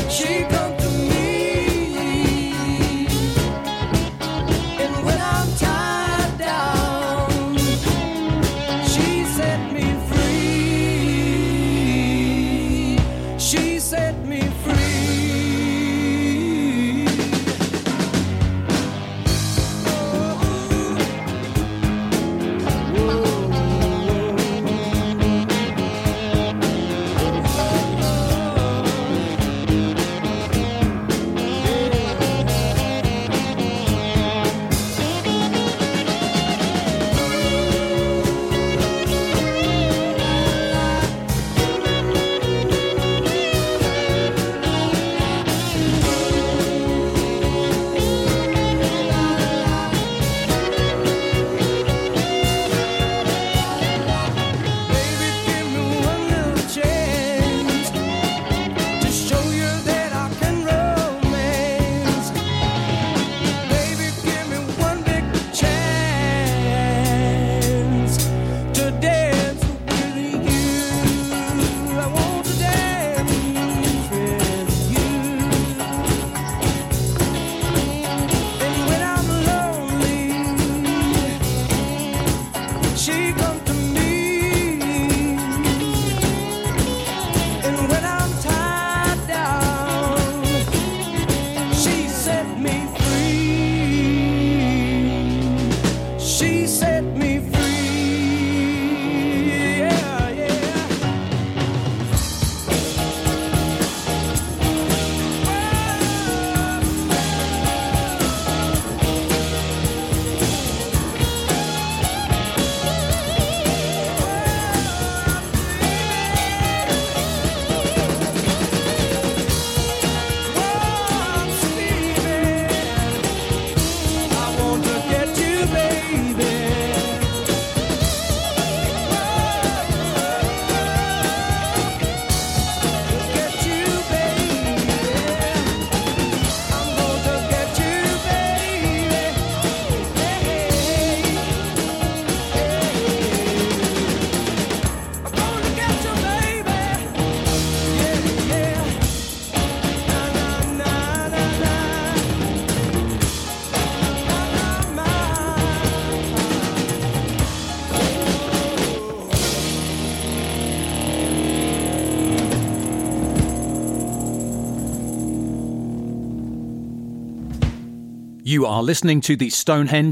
You are listening to the Stonehenge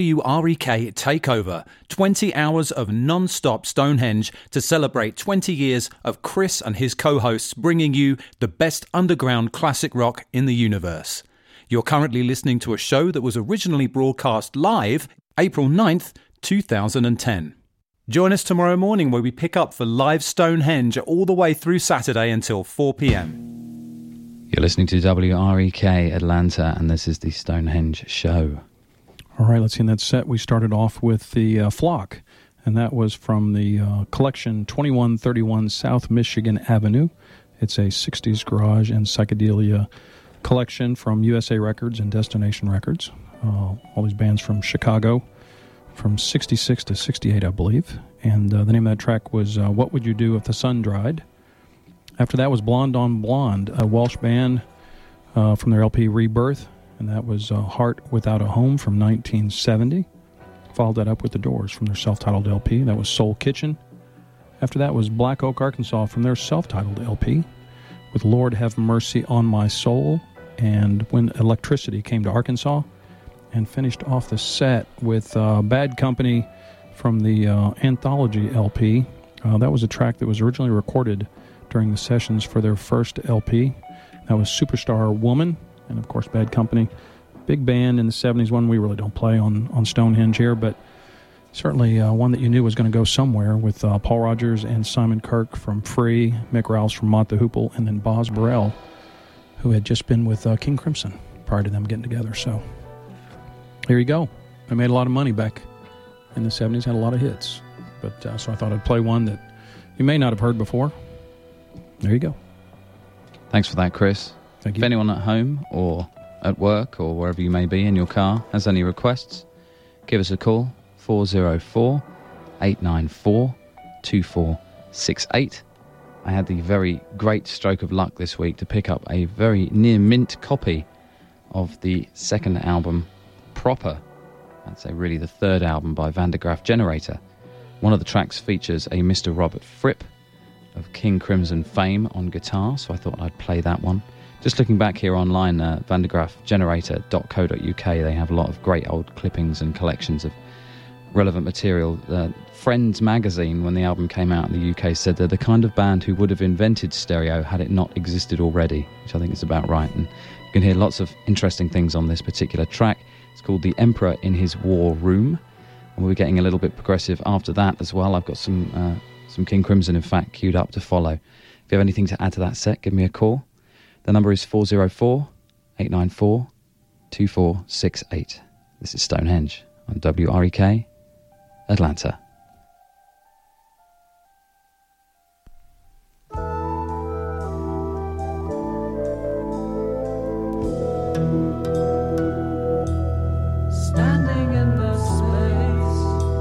WREK Takeover, 20 hours of non-stop Stonehenge to celebrate 20 years of Chris and his co-hosts bringing you the best underground classic rock in the universe. You're currently listening to a show that was originally broadcast live April 9th, 2010. Join us tomorrow morning where we pick up for live Stonehenge all the way through Saturday until 4 p.m. You're listening to WREK Atlanta, and this is the Stonehenge Show. All right, let's see. In that set, we started off with the Flock, and that was from the collection 2131 South Michigan Avenue. It's a 60s garage and psychedelia collection from USA Records and Destination Records. All these bands from Chicago, from 66 to 68, I believe. And the name of that track was What Would You Do If the Sun Dried? After that was Blonde on Blonde, a Welsh band from their LP Rebirth, and that was Heart Without a Home from 1970. Followed that up with The Doors from their self-titled LP. That was Soul Kitchen. After that was Black Oak, Arkansas from their self-titled LP with Lord Have Mercy on My Soul and When Electricity Came to Arkansas. And finished off the set with Bad Company from the Anthology LP. That was a track that was originally recorded during the sessions for their first LP. That was Superstar Woman, and of course Bad Company. Big band in the 70s, one we really don't play on Stonehenge here, but certainly one that you knew was going to go somewhere with Paul Rogers and Simon Kirke from Free, Mick Rouse from Mott the Hoople, and then Boz Burrell, who had just been with King Crimson prior to them getting together. So here you go. They made a lot of money back in the 70s, had a lot of hits. But so I thought I'd play one that you may not have heard before. There you go. Thanks for that, Chris. Thank you. If anyone at home or at work or wherever you may be in your car has any requests, give us a call, 404-894-2468. I had the very great stroke of luck this week to pick up a very near mint copy of the second album, proper, I'd say really the third album by Van der Graaf Generator. One of the tracks features a Mr. Robert Fripp of King Crimson fame on guitar, so I thought I'd play that one. Just looking back here online, vandergraafgenerator.co.uk, they have a lot of great old clippings and collections of relevant material. Friends magazine, when the album came out in the UK, said they're the kind of band who would have invented stereo had it not existed already, which I think is about right. And you can hear lots of interesting things on this particular track. It's called The Emperor in His War Room, and we'll be getting a little bit progressive after that as well. I've got some King Crimson, in fact, queued up to follow. If you have anything to add to that set, give me a call. The number is 404-894-2468. This is Stonehenge on WREK, Atlanta. Standing in the space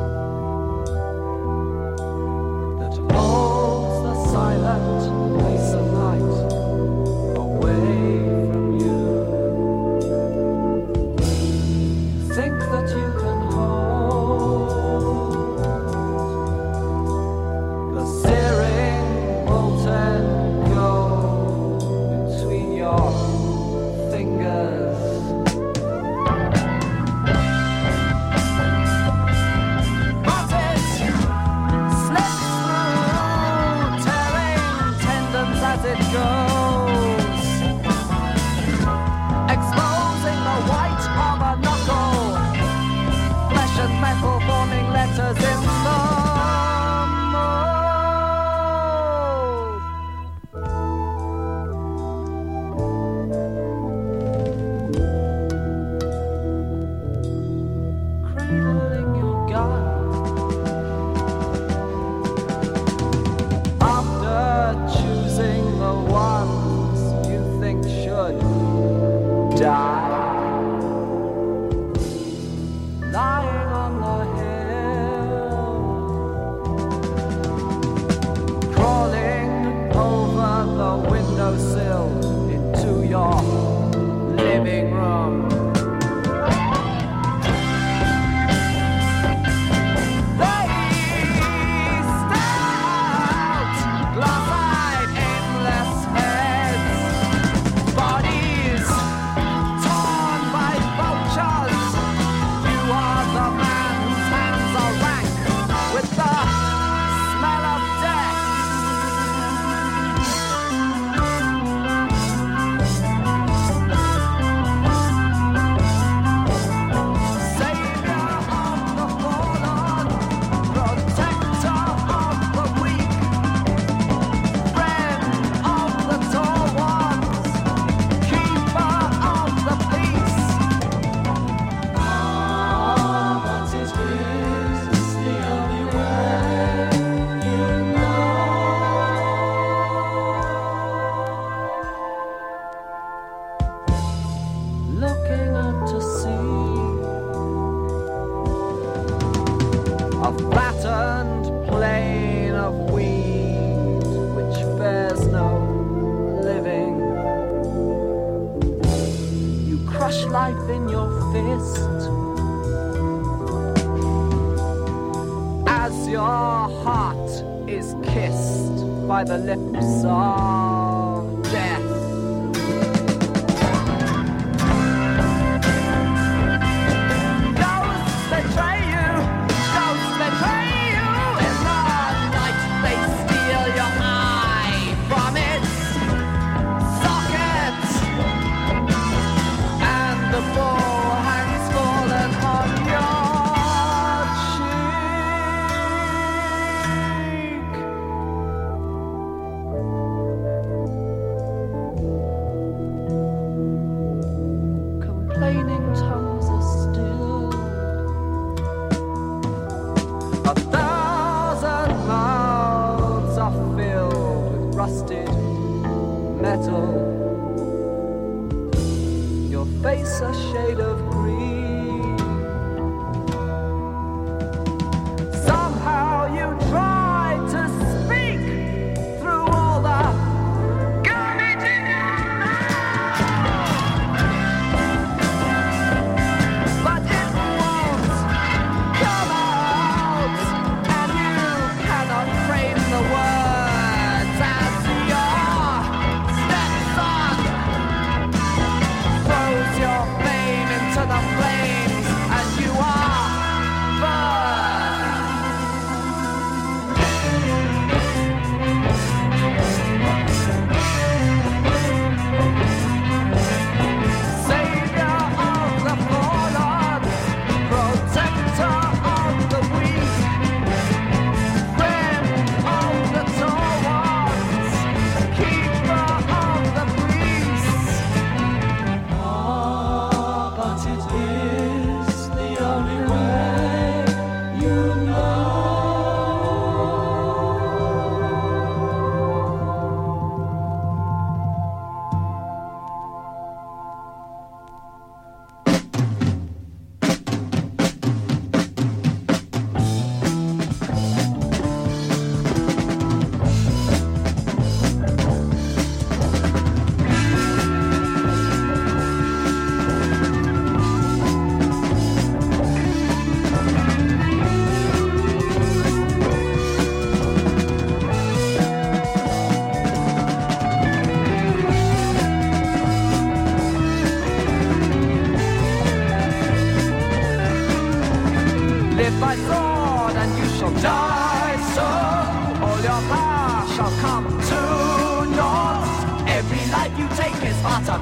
that holds the silent place of light away from you, think that you can hold the searing molten gold between your fingers. But it slips through, tearing tendons as it goes, exposing the white of a knuckle, flesh and metal forming letters in the mold. Cradling your gun after choosing the ones you think should die. Lying on the hill, crawling over the windowsill into your living room. They stare out, glass-eyed, aimless heads, bodies torn by vultures. You are the man whose hands are rank with the smell of death. Savior of the fallen, protector of the weak, friend of the tall ones, keeper of the peace. But it is the only way, you know. Looking up to see a flattened plain of weed which bears no living. You crush life in your fist as your heart is kissed by the lips of death. Ghosts betray you, ghosts betray you. In the night they steal your eye from its socket, and the ball hangs fallen on your cheek. Complaining tongues are still. A thousand mouths are filled with rusted metal. Your face a shade of green. Somehow you try to speak through all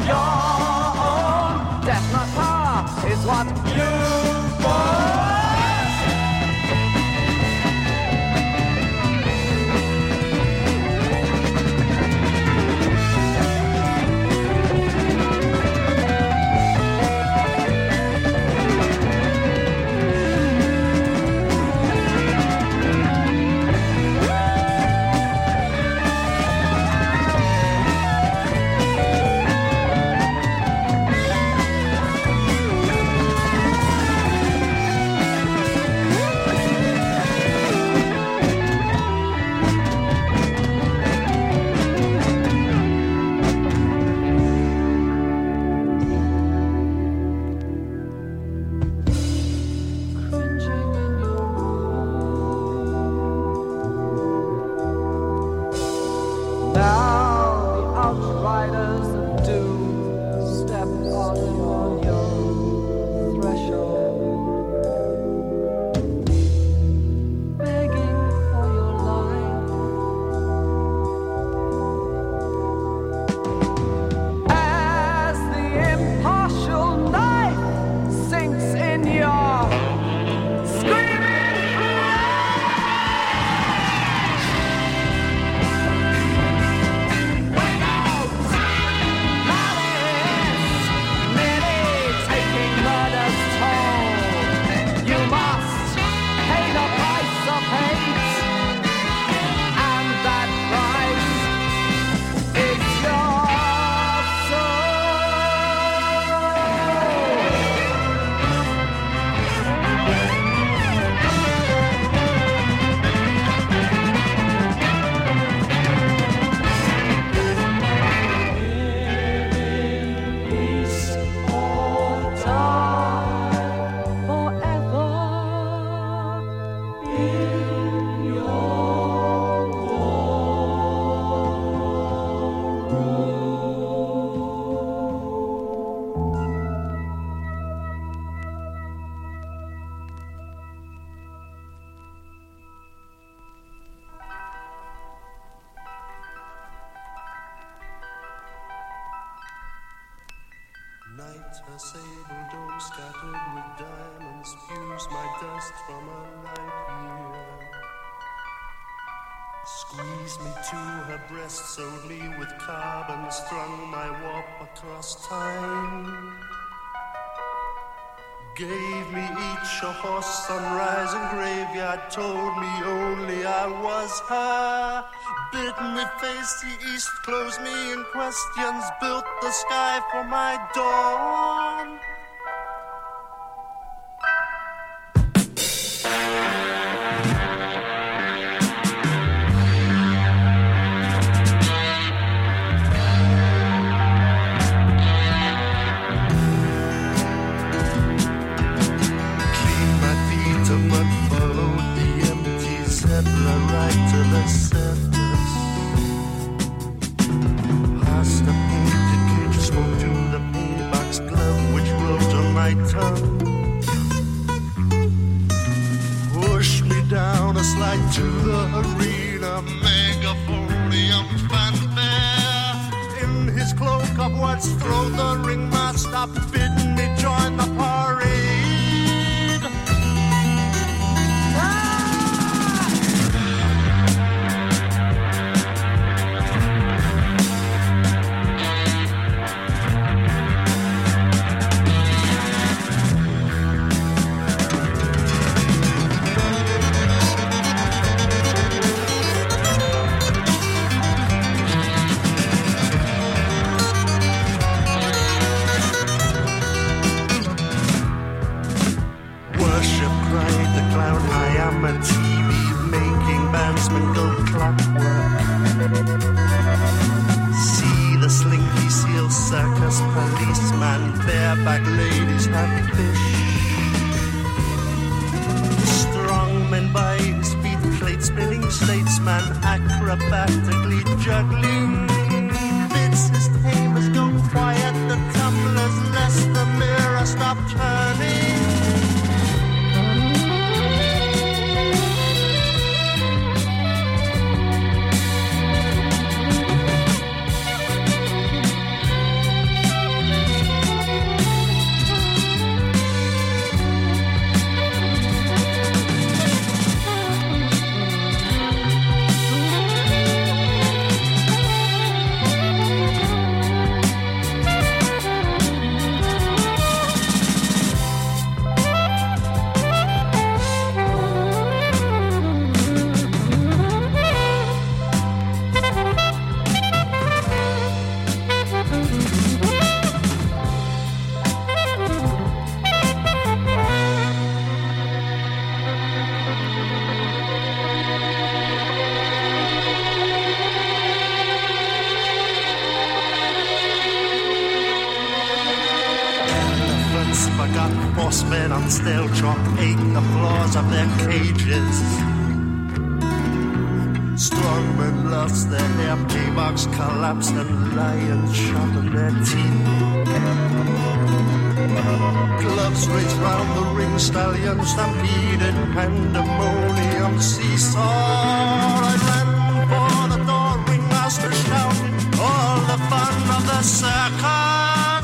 your own. Death not power is what you want. Night, her sable dome scattered with diamonds spews my dust from a light year. Squeezed me to her breast, sewed me with carbon, strung my warp across time. Gave me each a horse, sunrise and graveyard, told me only I was her. Bid me face the east, closed me in questions, built the sky for my dawn. Right to the surface. Past the painted cage, spoke to the paint box glove which wrote on my tongue. Pushed me down a slide to the arena, megaphonium fanfare. In his cloak of what's thrown, the ringmaster bid me join the parade. Policeman, bareback ladies, happy fish. Strongman by his feet, plate spinning statesman, acrobatically juggling. Bids his tamers go quiet, the tumblers lest the mirror stop turning. Cats forgot frostbite on stale chalk ate the floors of their cages. Strong men lost their hair, P-box collapsed and lions sharpened their teeth. Gloves raced round the ring, stallions stampeded, pandemonium seesaw. I ran for the door, ringmaster shouted, all the fun of the circus.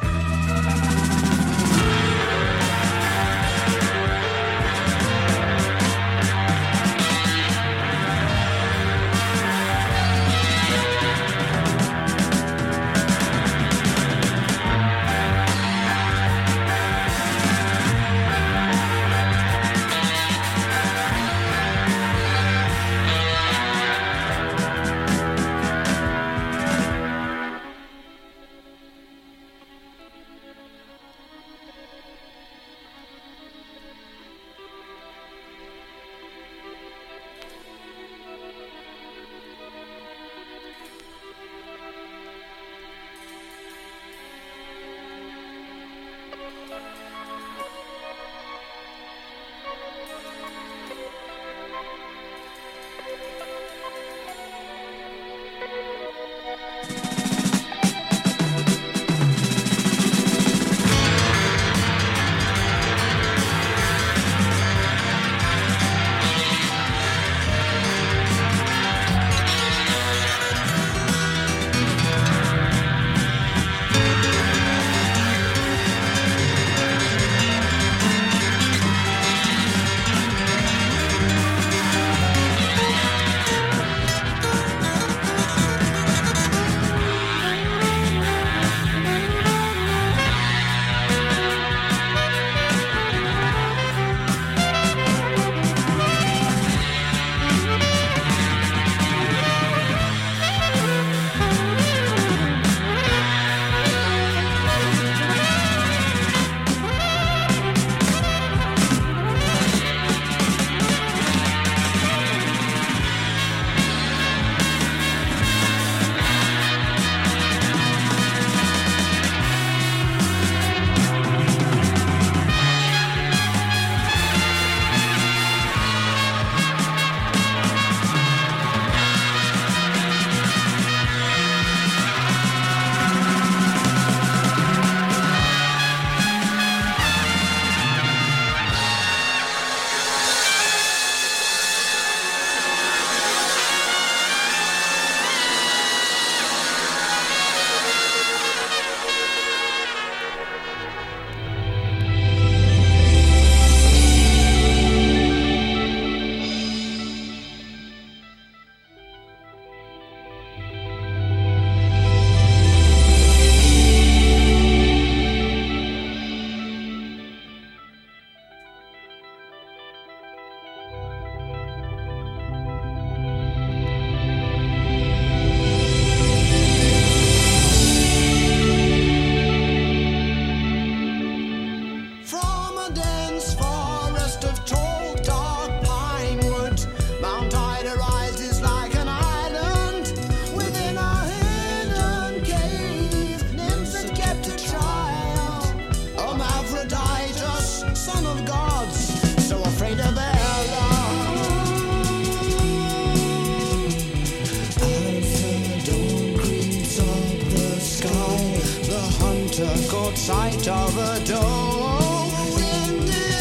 sight of a door in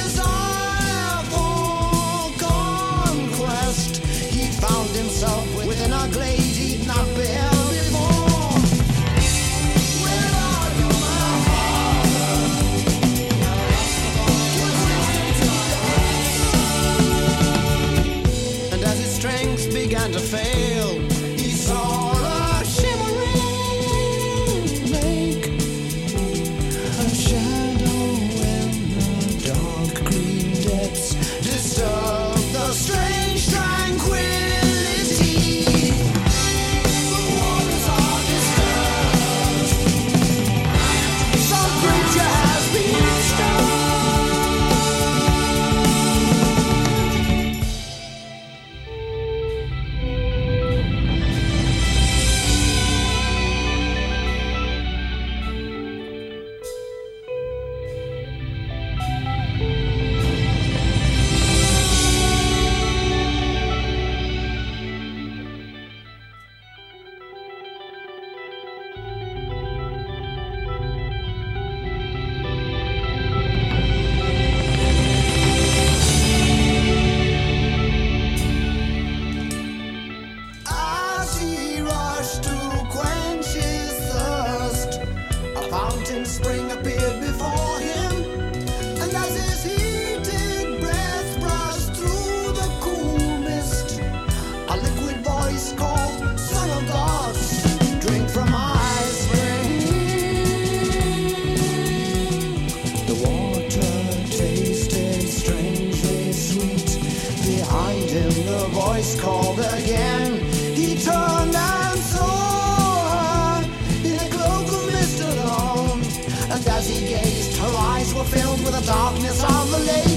desire for conquest. He found himself within a glaze he'd not beheld before. Where are you, my father? And as his strength began to fail, he saw a shimmering lake, a shadow in with the darkness of the lake.